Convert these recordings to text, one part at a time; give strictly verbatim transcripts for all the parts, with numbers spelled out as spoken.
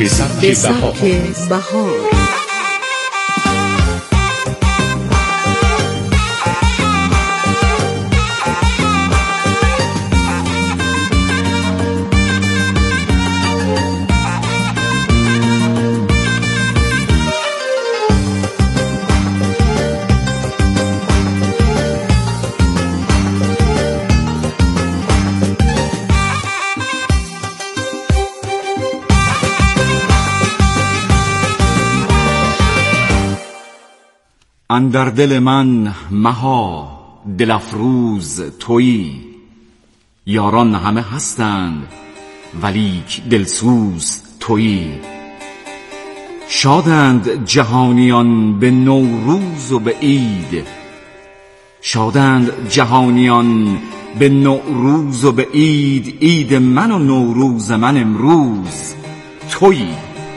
به سبک بهار. اندر دل من مها دل افروز تویی، یاران همه هستند ولیک دلسوز تویی. شادند جهانیان به نوروز و به عید، شادند جهانیان به نوروز و به عید. عید من و نوروز من امروز تویی.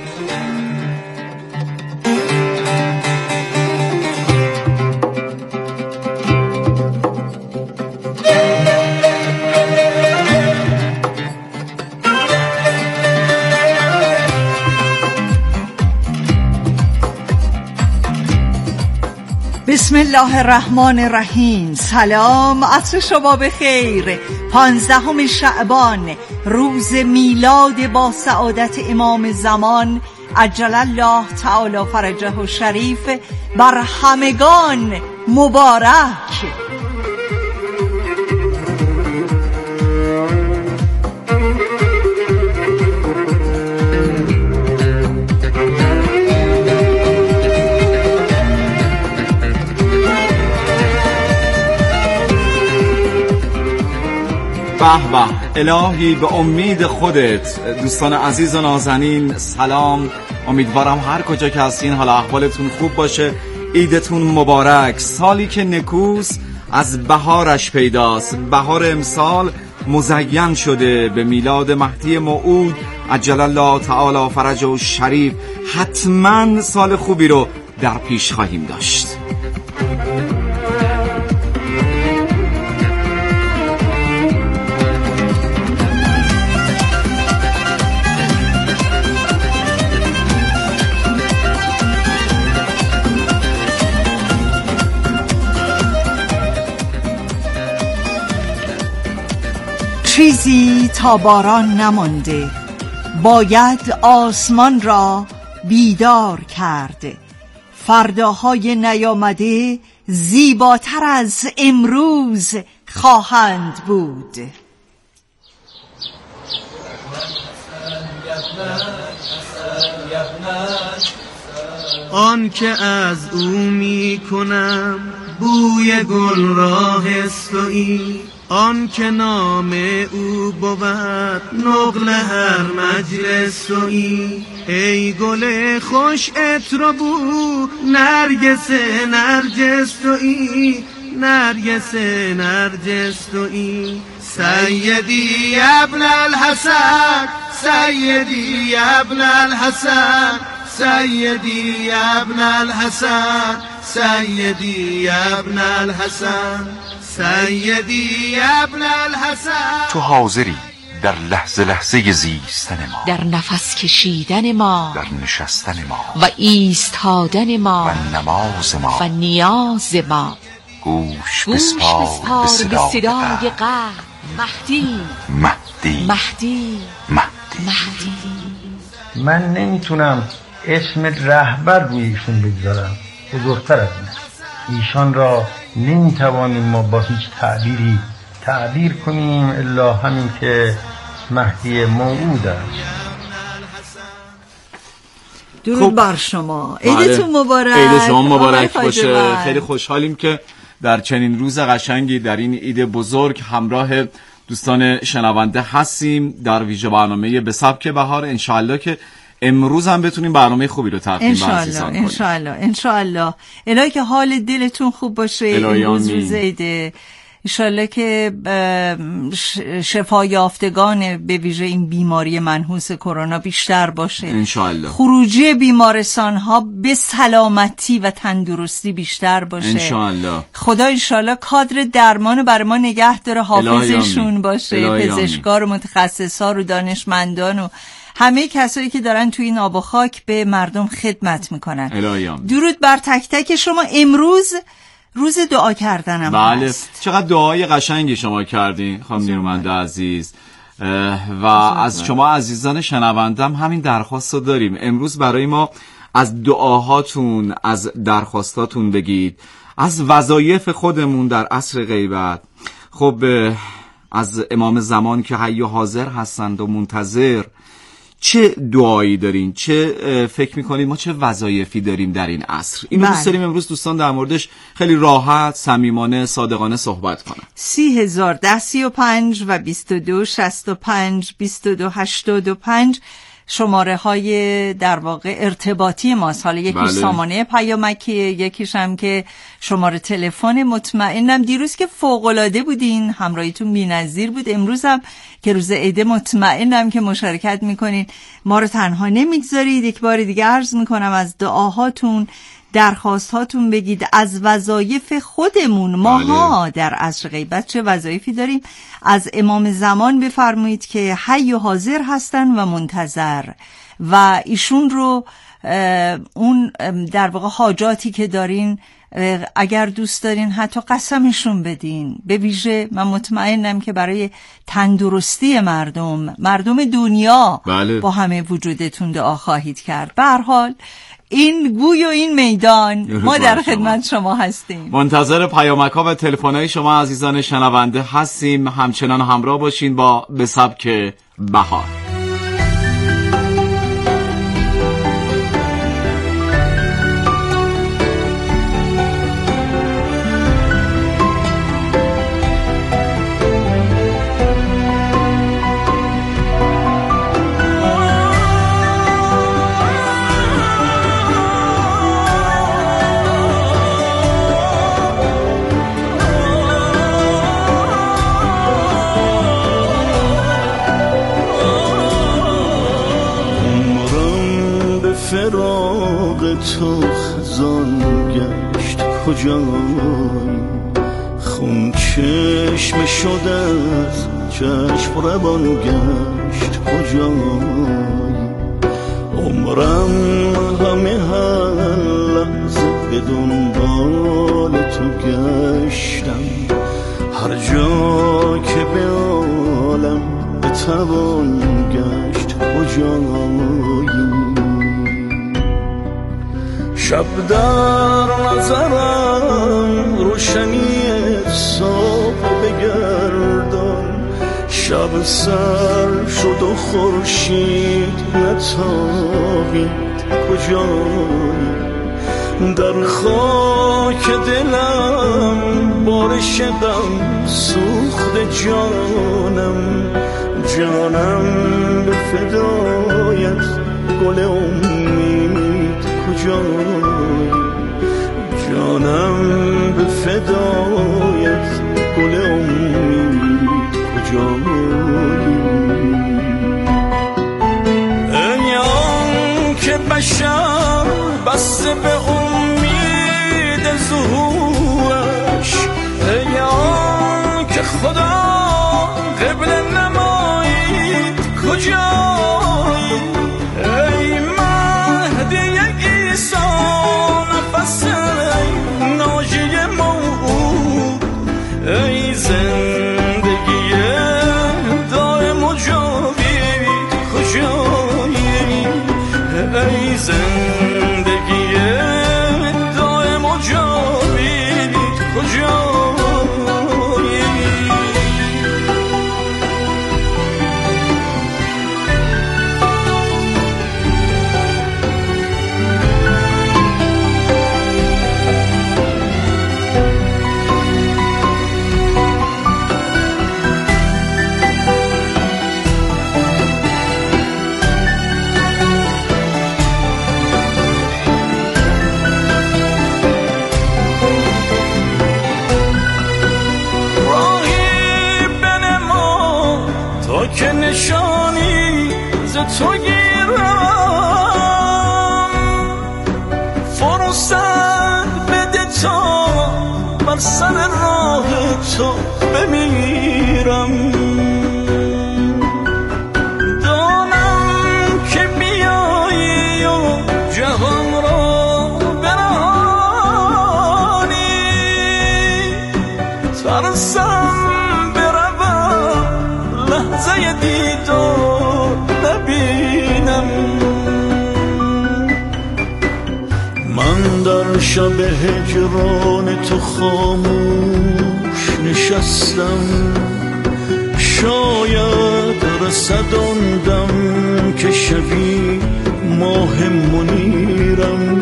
بسم الله الرحمن الرحیم. سلام، عصر شما بخیر. پانزدهم شعبان، روز میلاد با سعادت امام زمان عجل الله تعالی فرجه و شریف بر همگان مبارک. به به الهی، به امید خودت. دوستان عزیز و نازنین سلام، امیدوارم هر کجا که هستین حالا احوالتون خوب باشه. عیدتون مبارک. سالی که نکوس از بهارش پیداست. بهار امسال مزین شده به میلاد مهدی موعود عجل الله تعالی فرجه و شریف. حتما سال خوبی رو در پیش خواهیم داشت. چیزی تا باران نمانده، باید آسمان را بیدار کرد. فرداهای نیامده زیباتر از امروز خواهند بود. آن که از او می کنم بوی گل را حسوی، آن که نام او بود نقل هر مجلس تویی. ای گل خوش عطر و بو نرگس نرجس تویی، نرگس نرجس تویی. سیدی ابن الحسن، سیدی ابن الحسن، سیدی ابن الحسن، سیدی ابن الحسن، سیدی ابن الحسن. تو حاضری در لحظه لحظه زیستن ما، در نفس کشیدن ما، در نشستن ما و ایستادن ما و نماز ما و نیاز ما. گوش گوش بسپار بسپار به صدای قلب. قلب. مهدی مهدی مهدی مهدی مهدی. من نمیتونم اسم رهبر روی ایشون بگذارم، بزرگتر از این. ایشان را نمیتوانیم ما با هیچ تعبیری تعبیر کنیم الا همین که مهدی موعود است. درود بر شما. عیدتون مبارک. عید شما مبارک باشه. خیلی خوشحالیم که در چنین روز قشنگی در این عید بزرگ همراه دوستان شنونده هستیم در ویژه برنامه به سبک بهار. انشالله که امروز هم بتونیم برنامه خوبی رو تقدیم به عزیزان کنیم. انشالله انشالله. الهی که حال دلتون خوب باشه این روز روز عیده. انشالله که شفا یافتگان به ویژه این بیماری منحوس کرونا بیشتر باشه. انشالله. خروجی بیمارستان ها به سلامتی و تندرستی بیشتر باشه. انشالله. خدا انشالله کادر درمان برای ما نگه داره، حافظشون باشه، پزشکار و متخصصا و دانشمندان و همه کسایی که دارن توی این آب و خاک به مردم خدمت میکنن. الهیام درود بر تک تک شما. امروز روز دعا کردنم بله هست. چقدر دعای قشنگی شما کردین خانم نیرومند عزیز و از شما عزیزان شنوندم همین درخواست رو داریم. امروز برای ما از دعاهاتون، از درخواستاتون بگید، از وظایف خودمون در عصر غیبت. خب از امام زمان که حی و حاضر هستند و منتظر چه دعایی دارین؟ چه فکر میکنید ما چه وظایفی داریم در این عصر؟ اینو دوست داریم امروز دوستان در موردش خیلی راحت، صمیمانه، صادقانه صحبت کنن. سی هزار ده سی و پنج و بیست و دو شست و پنج بیست و دو هشتاد و پنج شماره های در واقع ارتباطی ماست. حالا یکیش بله. سامانه پیامکیه، یکیش هم که شماره تلفن. مطمئنم دیروز که فوق‌العاده بودین، همراهیتون بی‌نظیر بود. امروز هم که روز عید مطمئنم که مشارکت میکنین، ما رو تنها نمیگذارید. یک بار دیگه عرض میکنم از دعاهاتون، درخواستاتون بگید، از وظایف خودمون ماها بله. در عصر غیبت چه وظایفی داریم. از امام زمان بفرمایید که حی و حاضر هستن و منتظر و ایشون رو اون در واقع حاجاتی که دارین اگر دوست دارین حتی قسمشون بدین. به ویژه من مطمئنم که برای تندرستی مردم مردم دنیا بله. با همه وجودتون دعا خواهید کرد. به هر حال این گوی و این میدان ما در خدمت شما. شما هستیم. منتظر پیامک‌ها و تلفن‌های شما عزیزان شنونده هستیم. همچنان همراه باشین با به سبک بهار. تو خزان گشت کجایی، خون چشم شد از چشم روان گشت کجایی. عمرم همه هر لحظه به دنبال تو گشتم، هر جا که به عالم بتوان گشت کجایی. شب در نظرم روشنی صبح بگردان، شب سر شد و خورشید نتابید کجایی. در خاک دلم بارش غم سوخت جانم، جانم به فدایت گل امید کجایی. جانم به فدایت گل امید کجایی. ای آن که بشر بسته به امید ظهورش، ای آن که خدا قبل نمایید کجایی. ای مهدی عیسی نفس ناجی موعود، ای زندگی دائم و جاوید کجایی. ای زندگی دائم و جاوید کجایی. که نشانی ز تو گیرم، فرصت بده تا بر سر راه تو بمیرم. دانم ترسم بروم لحظه دیدار نبینم. من در شب هجران تو خاموش نشستم، شاید رسد آن دم که شبی ماه منیرم.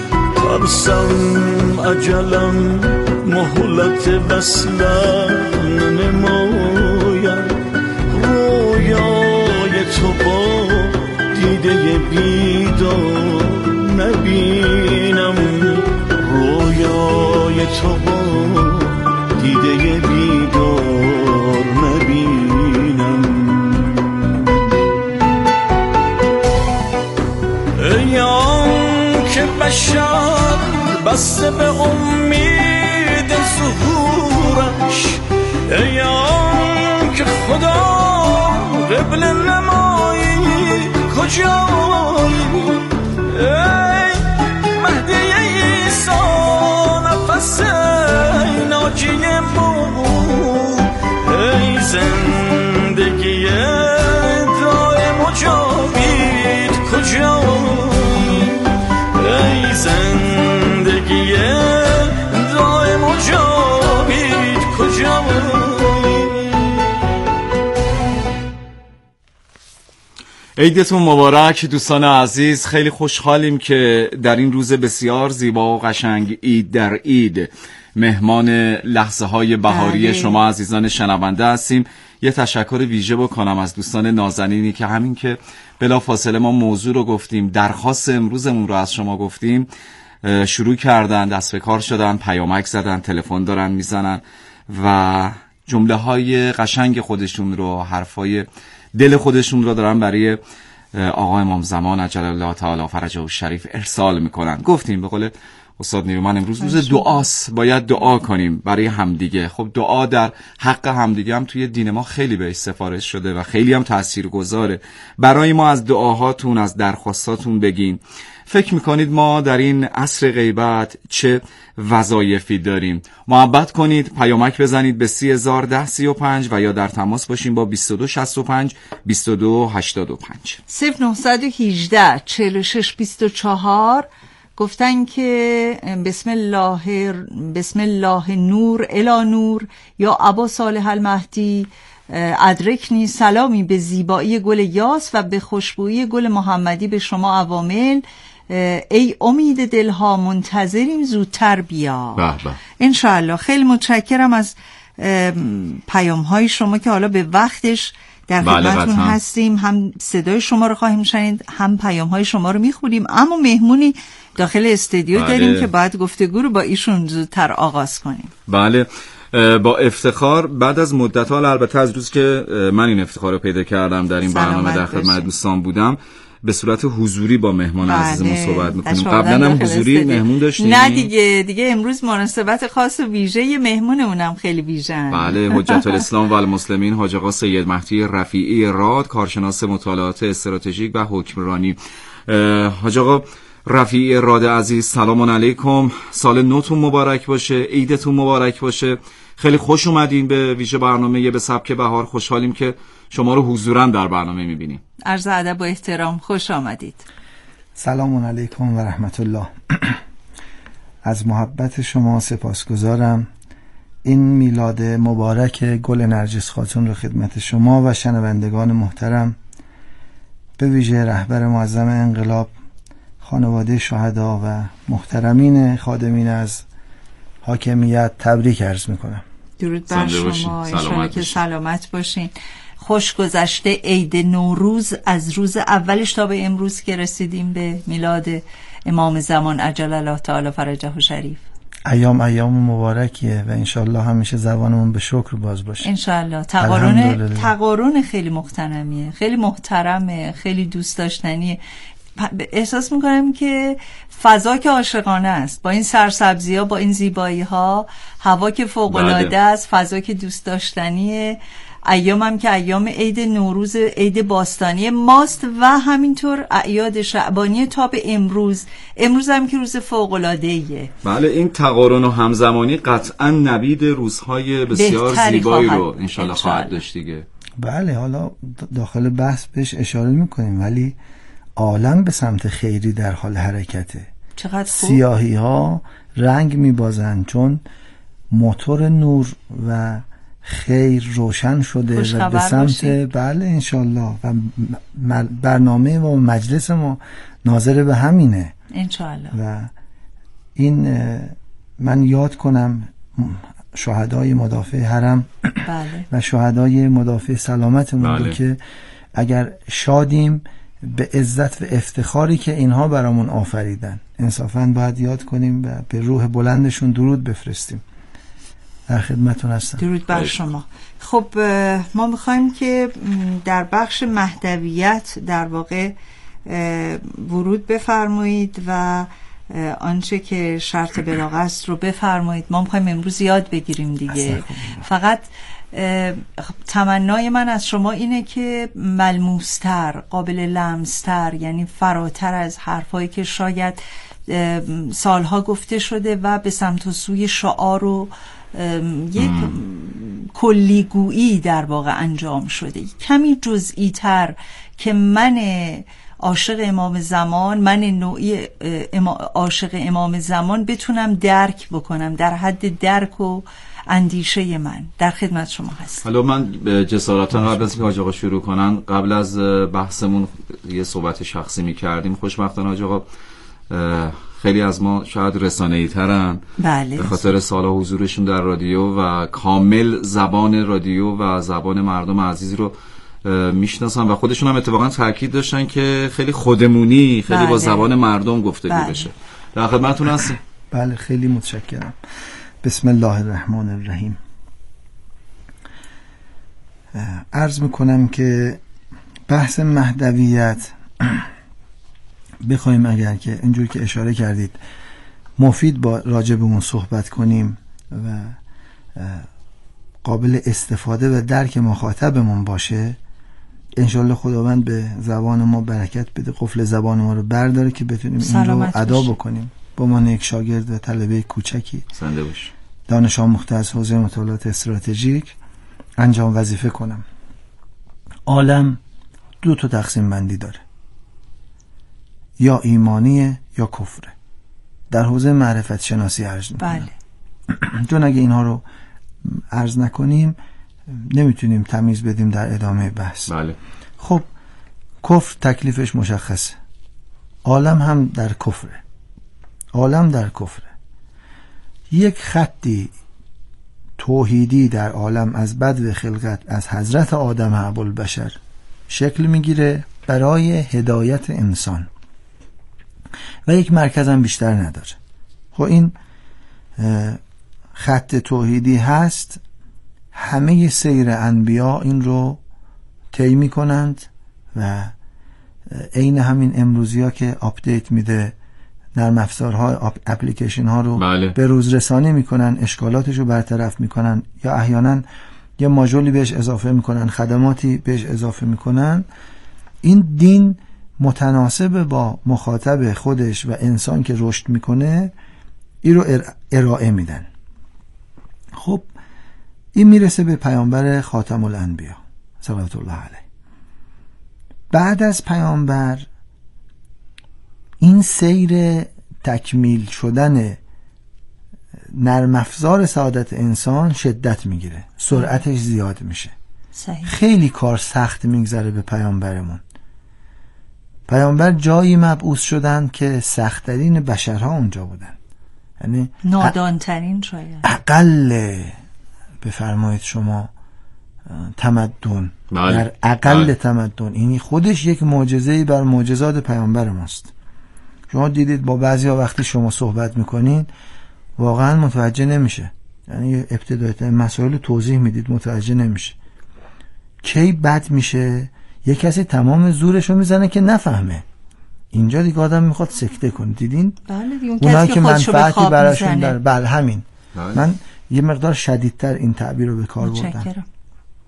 ترسم اجلم مهلت وصلم نماید، رویای تو با دیده بیدار نبینم. رویای تو با دیده بیدار نبینم. ایام که بشر بسته به امید ظهورش، ایام که خدا قبل نمایی کجایی. ای مهدی عیسی نفس ناجی مون، ای زندگی دائم و جاوید کجایی. ای زندگی دائم و جاوید کجایی. عیدتون مبارک دوستان عزیز. خیلی خوشحالیم که در این روز بسیار زیبا و قشنگ عید در عید مهمان لحظه های بهاری بله. شما عزیزان شنونده هستیم. یه تشکر ویژه بکنم از دوستان نازنینی که همین که بلا فاصله ما موضوع رو گفتیم، درخواست امروزمون رو از شما گفتیم، شروع کردن، دست به کار شدن، پیامک زدن، تلفن دارن میزنن و جمله های قشنگ خودشون رو، حرفای دل خودشون رو دارن برای آقا امام زمان عجل الله تعالی فرجه الشریف ارسال میکنن. گفتیم به قول استاد نیرومن امروز روز دعاست، باید دعا کنیم برای همدیگه. خب دعا در حق همدیگه هم توی دین ما خیلی بهش سفارش شده و خیلی هم تاثیرگذاره. برای ما از دعاهاتون، از درخواستاتون بگین. فکر میکنید ما در این عصر غیبت چه وظایفی داریم؟ محبت کنید، پیامک بزنید به سی هزار ده سی و پنج و یا در تماس باشیم با بیست و دو شصت و پنج بیست و دو هشتاد و پنج صفر نهصد و هجده چهل و شش بیست و چهار. گفتن که بسم الله بسم الله نور الا نور یا ابا صالح المهدی ادرکنی، سلامی به زیبایی گل یاس و به خوشبویی گل محمدی به شما عوامل. ای امید دلها منتظریم زودتر بیا. انشاءالله. خیلی متشکرم از پیام های شما که حالا به وقتش در خدمتتون هستیم. هم صدای شما رو خواهیم شنید، هم پیام های شما رو میخونیم. اما مهمونی داخل استودیو بله. داریم که باید گفتگو رو با ایشون زودتر آغاز کنیم. بله، با افتخار بعد از مدت ها، البته از روز که من این افتخار رو پیدا کردم در این برنامه در خدمت دوستان بودم، به صورت حضوری با مهمان بله. عزیزمون صحبت میکنیم. قبلا هم حضوری مهمون داشتیم. نه دیگه دیگه امروز مناسبت خاص و ویژه، یه مهمونمونم خیلی ویژه. بله، حجت الاسلام و المسلمین حاج آقا سید مهدی رفیعی راد، کارشناس مطالعات استراتژیک و حکمرانی. حاج آقا رفیعی راد عزیز، سلام علیکم. سال نوتون مبارک باشه، عیدتون مبارک باشه. خیلی خوش اومدین به ویژه برنامه به سبک بهار. خوشحالیم که شما رو حضوراً در برنامه میبینیم. عرض ادب و احترام، خوش آمدید. سلام علیکم و رحمت الله. از محبت شما سپاسگزارم. این میلاد مبارک گل نرجس خاتون رو خدمت شما و شنوندگان محترم، به ویژه رهبر معظم انقلاب، خانواده شهدا و محترمین خادمین از حاکمیت تبریک عرض میکنم. درود بر شما، انشاءالله که سلامت باشین. خوش گذشته عید نوروز، از روز اولش تا به امروز که رسیدیم به میلاد امام زمان عجل الله تعالی فرجه الشریف. ایام ایام مبارکیه و انشالله همیشه زبانمون به شکر باز باشه. انشالله. تقارن تقارن خیلی مختنمیه، خیلی محترمه، خیلی دوست داشتنیه. احساس میکنم که فضا که عاشقانه است، با این سرسبزی ها، با این زیبایی ها، هوا که فوق العاده است، فضا که دوست داشتنیه ایام هم که ایام عید نوروز، عید باستانی ماست و همینطور اعیاد شعبانی تا به امروز. امروز هم که روز فوق‌العاده‌ایه. بله، این تقارن و همزمانی قطعا نوید روزهای بسیار زیبایی رو انشالله خواهد داشت دیگه. بله، حالا داخل بحث بهش اشاره میکنیم، ولی عالم به سمت خیری در حال حرکته. چقدر خوب. سیاهی ها رنگ میبازن چون موتور نور و خیر روشن شده و به سمت بله انشالله و برنامه و مجلس ما ناظر به همینه انشالله. و این من یاد کنم شهدای مدافع حرم بله. و شهدای مدافع سلامتمون بله. که اگر شادیم به عزت و افتخاری که اینها برامون آفریدن، انصافاً باید یاد کنیم و به روح بلندشون درود بفرستیم. در خدمتون هستم. درود بر شما. خب ما میخوایم که در بخش مهدویت در واقع ورود بفرمایید و آنچه که شرط بلاغت است رو بفرمایید. ما میخوایم امروز یاد بگیریم دیگه. فقط تمنای من از شما اینه که ملموستر، قابل لمستر، یعنی فراتر از حرفایی که شاید سالها گفته شده و به سمت و سوی شعار و یک کلیگویی در واقع انجام شده، کمی جزئی تر که من عاشق امام زمان، من نوعی عاشق امام زمان بتونم درک بکنم در حد درک و اندیشه من. در خدمت شما هست. حالا من جسارتا قبل از اینکه حاج آقا شروع کنن، قبل از بحثمون یه صحبت شخصی می‌کردیم. خوشبختانه حاج آقا خیلی از ما شاید رسانه‌ای ترن بله. به خاطر سالها حضورشون در رادیو و کامل زبان رادیو و زبان مردم عزیز رو میشناسن و خودشون هم اتفاقا تاکید داشتن که خیلی خودمونی، خیلی بله. با زبان مردم گفتگو بله. بشه. در خدمتتون هستیم. بله، خیلی متشکرم. بسم الله الرحمن الرحیم. عرض میکنم که بحث مهدویت بخوایم اگر که اینجور که اشاره کردید مفید با راجع به اون صحبت کنیم و قابل استفاده و درک مخاطبمون باشه، انشالله خداوند به زبان ما برکت بده، قفل زبان ما رو برداره که بتونیم این رو ادا بکنیم. با من یک شاگرد و طلبه کوچکی زنده باش دانش آموخته از حوزه مطالعات استراتژیک انجام وظیفه کنم. عالم دو تا تقسیم بندی داره، یا ایمانیه یا کفره. در حوزه معرفت شناسی عرض میکنم. بله. چون اگه اینها رو عرض نکنیم نمیتونیم تمیز بدیم در ادامه بحث. بله. خب کفر تکلیفش مشخصه. عالم هم در کفره. عالم در کفره. یک خطی توحیدی در عالم از بدو خلقت از حضرت آدم ابوالبشر شکل میگیره برای هدایت انسان و یک مرکز هم بیشتر نداره. خب این خط توحیدی هست. همه سیر انبیا این رو طی میکنند و عین همین امروزی ها که آپدیت میده نرم افزارها، اپلیکیشن ها رو بله. به روز رسانی میکنن، اشکالاتش رو برطرف میکنن یا احیانا یه ماژولی بهش اضافه میکنن، خدماتی بهش اضافه میکنن. این دین متناسب با مخاطب خودش و انسان که رشد میکنه این رو ارائه میدن. خب این میرسه به پیامبر خاتم الانبیا صلوات الله علیه. بعد از پیامبر این سیر تکمیل شدن نرم افزار سعادت انسان شدت میگیره، سرعتش زیاد میشه. صحیح. خیلی کار سخت میگذره به پیامبرمون. پیامبر جایی مبعوث شدن که سخت‌ترین بشرها اونجا بودن، یعنی نادانترین شاید اقل بفرمایید شما تمدن بله. در اقل بله. تمدن. این خودش یک معجزه‌ای بر معجزات پیامبر ماست. شما دیدید با بعضی ها وقتی شما صحبت میکنین واقعا متوجه نمیشه، یعنی ابتدای مسائل توضیح میدید متوجه نمیشه. کی بد میشه یک کسی تمام زورشو میزنه که نفهمه. اینجا دیگه آدم میخواد سکته کنه. دیدین؟ بله دیگه. اونایی که منفعتی براشون در بله همین بله. من یه مقدار شدیدتر این تعبیر رو به کار بردم.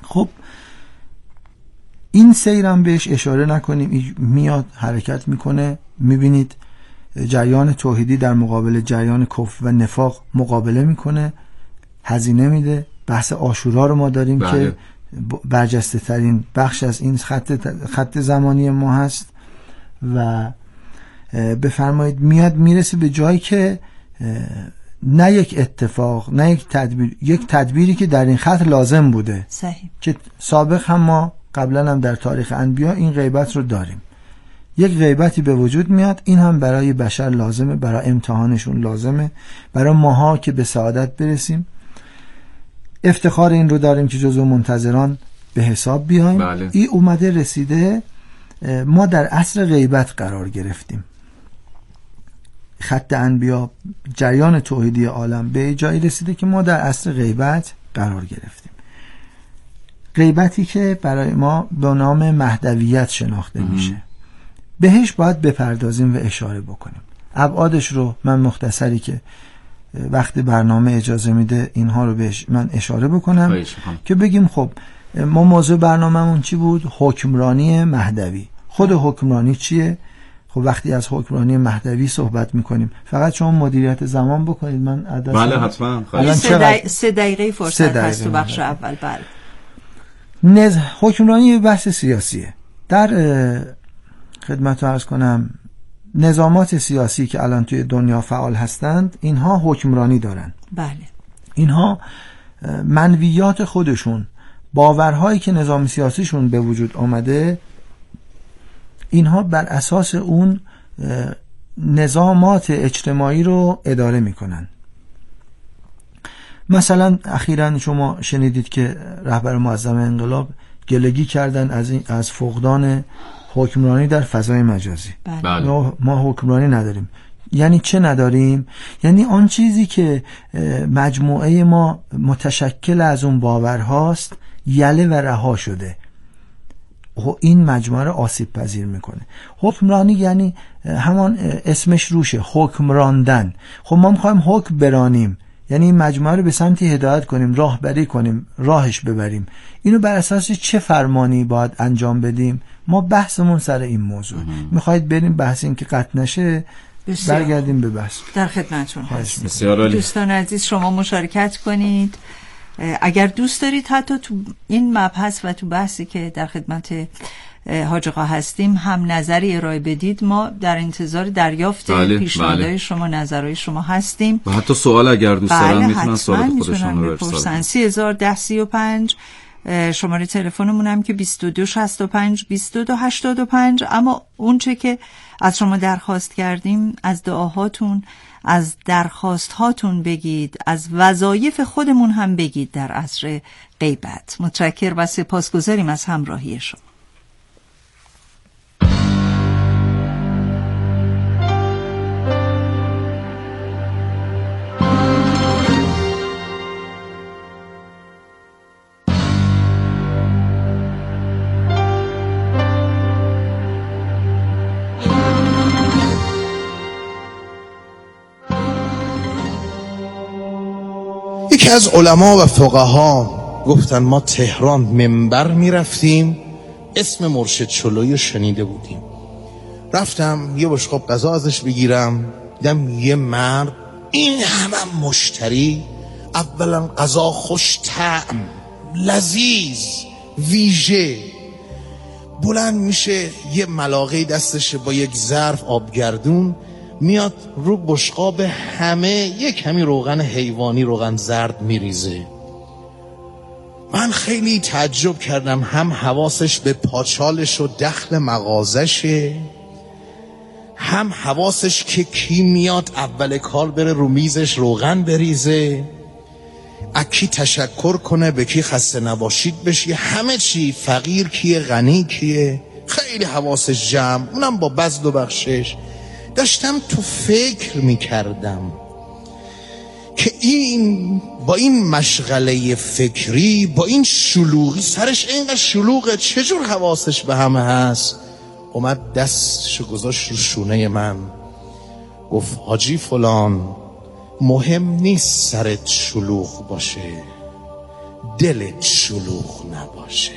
خب این سیرم بهش اشاره نکنیم، میاد حرکت میکنه، میبینید جریان توحیدی در مقابل جریان کفر و نفاق مقابله میکنه، هزینه میده. بحث عاشورا رو ما داریم بله. که برجسته ترین بخش از این خط خط زمانی ما هست و بفرمایید میاد میرسه به جایی که نه یک اتفاق، نه یک تدبیر، یک تدبیری که در این خط لازم بوده. صحیح. که سابق هم ما قبلا هم در تاریخ انبیا این غیبت رو داریم. یک غیبتی به وجود میاد، این هم برای بشر لازمه، برای امتحانشون لازمه، برای ماها که به سعادت برسیم. افتخار این رو داریم که جزو منتظران به حساب بیایم. بله. این اومده رسیده، ما در عصر غیبت قرار گرفتیم. خط انبیا، جریان توحیدی عالم به جایی رسیده که ما در عصر غیبت قرار گرفتیم. غیبتی که برای ما به نام مهدویت شناخته ام. میشه. بهش باید بپردازیم و اشاره بکنیم. ابعادش رو من مختصری که وقتی برنامه اجازه میده اینها رو بهش من اشاره بکنم که بگیم خب ما موضوع برنامه‌مون چی بود؟ حکمرانی مهدوی. خود حکمرانی چیه؟ خب وقتی از حکمرانی مهدوی صحبت میکنیم فقط شما مدیریت زمان بکنید. من عدد بله حتما سه, دقیقه سه دقیقه فرصت هست تو بخش اول. بله. نز... حکمرانی بحث سیاسیه. در خدمت رو عرض کنم نظامات سیاسی که الان توی دنیا فعال هستند اینها حکمرانی دارن. بله. اینها منویات خودشون، باورهایی که نظام سیاسیشون به وجود آمده، اینها بر اساس اون نظامات اجتماعی رو اداره میکنن. مثلا اخیراً شما شنیدید که رهبر معظم انقلاب گلگی کردن از این از فقدان حکمرانی در فضای مجازی. بله. ما حکمرانی نداریم. یعنی چه نداریم؟ یعنی آن چیزی که مجموعه ما متشکل از اون باورهاست یله و رها شده، این مجموعه رو آسیب پذیر میکنه. حکمرانی یعنی همان اسمش روشه، حکم راندن. خب ما میخوایم حکم برانیم، یعنی این مجموعه رو به سمتی هدایت کنیم، راهبری کنیم، راهش ببریم. اینو بر اساس چه فرمانی باید انجام بدیم؟ ما بحثمون سر این موضوع. میخواید بریم بحث این که قطع نشه، برگردیم به بحث. در خدمتتون هستیم. بسیار عالی. دوستان عزیز شما مشارکت کنید اگر دوست دارید، حتی تو این مبحث و تو بحثی که در خدمت حاج آقا هستیم هم نظری ارائه بدید. ما در انتظار دریافت بله، پیشنهادهای بله. شما، نظرهای شما هستیم و حتی سوال اگر دوست بله دارن میتونن سوال خودشون رو بپرسن. سی هزار ده سی و پنج شماره تلفنمون هم که بیست و دو شصت و پنج بیست و دو هشتاد و پنج. اما اون چه که از شما درخواست کردیم، از دعاهاتون، از درخواست هاتون بگید، از وظایف خودمون هم بگید در عصر غیبت. متشکر و سپاسگزاریم از همراهی شما. یکی از علما و فقها گفتن ما تهران منبر می رفتیم، اسم مرشد چلویی شنیده بودیم. رفتم یه بشقاب غذا ازش بگیرم، دیدم یه مرد این همه مشتری، اولا غذا خوش طعم، لذیذ، ویژه، بلند میشه یه ملاقه دستشه با یک ظرف آبگردون، میاد رو بشقاب همه یک کمی روغن حیوانی، روغن زرد میریزه. من خیلی تعجب کردم، هم حواسش به پاچالش و دخل مغازشه، هم حواسش که کی میاد اول کار بره رو میزش روغن بریزه، اکی تشکر کنه، به کی خسته نباشید بشه، همه چی، فقیر کیه غنی کیه، خیلی حواسش جمع. اونم با بذل و بخشش. داشتم تو فکر میکردم که این با این مشغله فکری، با این شلوغی، سرش اینقدر شلوغه، چجور حواسش به همه هست؟ اومد دستشو گذاشت رو شونه من، گفت حاجی فلان، مهم نیست سرت شلوغ باشه، دلت شلوغ نباشه.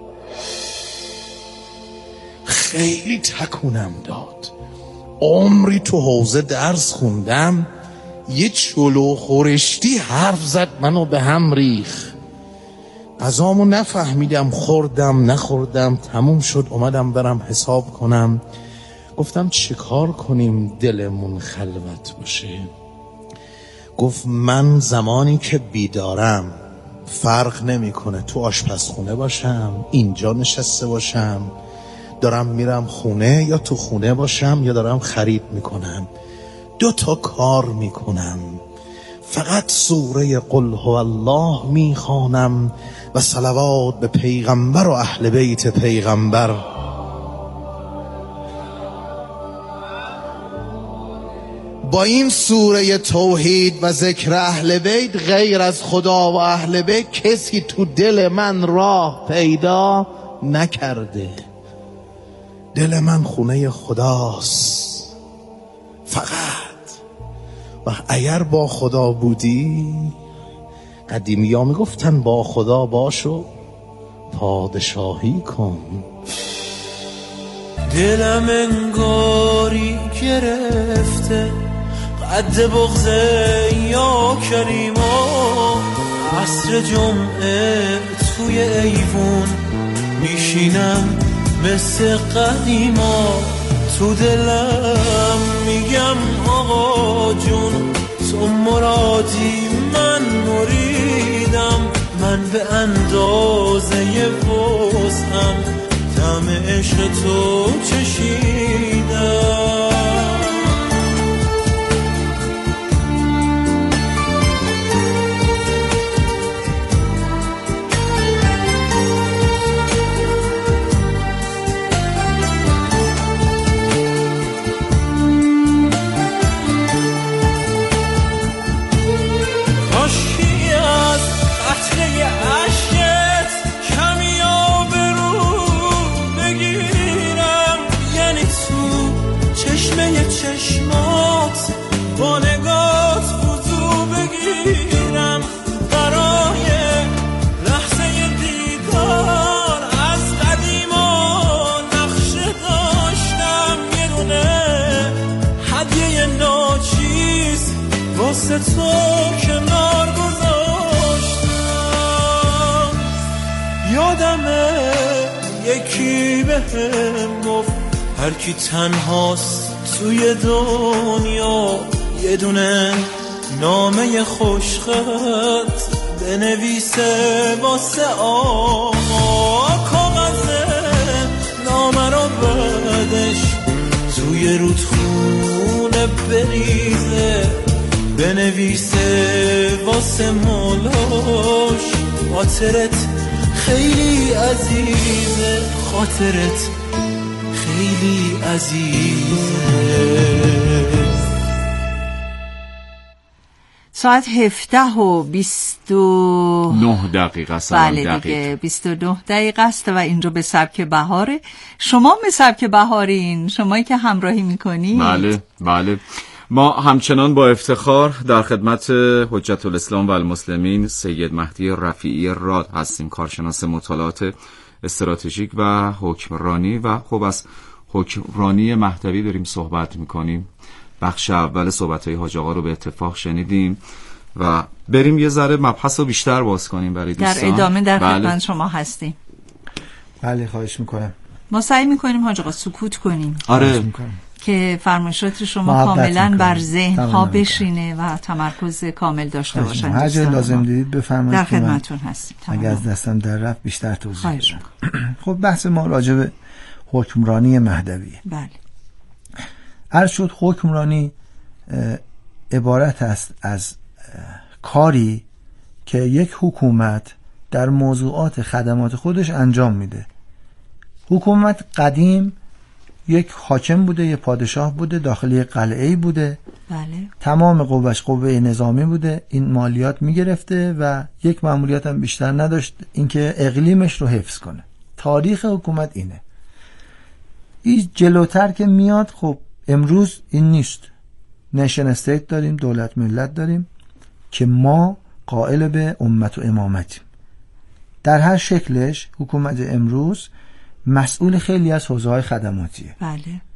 خیلی تکونم داد، عمری تو حوزه درس خوندم، یه چلو خورشتی حرف زد منو به هم ریخ. غذامو نفهمیدم، خوردم نخوردم، تموم شد اومدم برم حساب کنم. گفتم چه کار کنیم دلمون خلوت باشه؟ گفت من زمانی که بیدارم فرق نمیکنه تو آشپزخونه باشم، اینجا نشسته باشم، دارم میرم خونه یا تو خونه باشم یا دارم خرید میکنم، دو تا کار میکنم، فقط سوره قل هو الله میخوانم و صلوات به پیغمبر و اهل بیت پیغمبر. با این سوره توحید و ذکر اهل بیت غیر از خدا و اهل بیت کسی تو دل من راه پیدا نکرده. دل من خونه خداست فقط. و اگر با خدا بودی، قدیمی ها میگفتن با خدا باشو پادشاهی کن. دلم انگاری گرفته قد بغضه یا کریما، عصر جمعه توی ایوون میشینم مثل قدیما، تو دلم میگم آقا جون تو مرادی من مریدم، من به اندازه وسعم طعم عشق تو چشیدم. چشمات با نگات وضو بگیرم، برای لحظه دیدار از قدیما نقشه داشتم، یه دونه هدیه ناچیز واسه تو کنار گذاشتم. یادمه یکی بهم گفت هر کی تنهاست توی دنیا یه دونه نامه خوشخط بنویسه واسه آقا، کاغذ نامه رو بعدش توی رودخونه بریزه، بنویسه واسه مولاش خاطرت خیلی عزیزه، خاطرت خیلی عزیزه. ساعت هفده و بیست و نه دقیقه است. بله دیگه بیست و نه دقیقه است و اینجا به سبک بهاره. شما به سبک بهارین، شمایی که همراهی میکنید. بله بله، ما همچنان با افتخار در خدمت حجت الاسلام و المسلمین سید مهدی رفیعی راد هستیم، کارشناس مطالعات استراتژیک و حکمرانی، و خب از حکمرانی مهدوی داریم صحبت میکنیم. بخش اول صحبت‌های حاج آقا رو به اتفاق شنیدیم و بریم یه ذره مبحث رو بیشتر باز کنیم برای دوستان. در ادامه در بله. خدمت شما هستیم. بله خواهش میکنم. ما سعی میکنیم حاج آقا سکوت کنیم. آره که فرمایشات شما کاملا بر ذهن ها بشینه و تمرکز کامل داشته باشن. هر جای لازم دیدید بفرمایید، در خدمتتون هستیم. اگه از دستم در رفت بیشتر توضیح بدم. خب بحث ما راجع به حکمرانی مهدویه. بله. عرض شد حکمرانی عبارت است از کاری که یک حکومت در موضوعات خدمات خودش انجام میده. حکومت قدیم یک حاکم بوده، یک پادشاه بوده، داخلی قلعه‌ای بوده. بله. تمام قوش قوه نظامی بوده، این مالیات میگرفته و یک مأموریت هم بیشتر نداشت، اینکه اقلیمش رو حفظ کنه. تاریخ حکومت اینه. این جلوتر که میاد، خب امروز این نیست. نیشن استیت داریم، دولت ملت داریم که ما قائل به امت و امامتیم. در هر شکلش حکومت امروز مسئول خیلی از حوزه‌های خدماتیه. بله.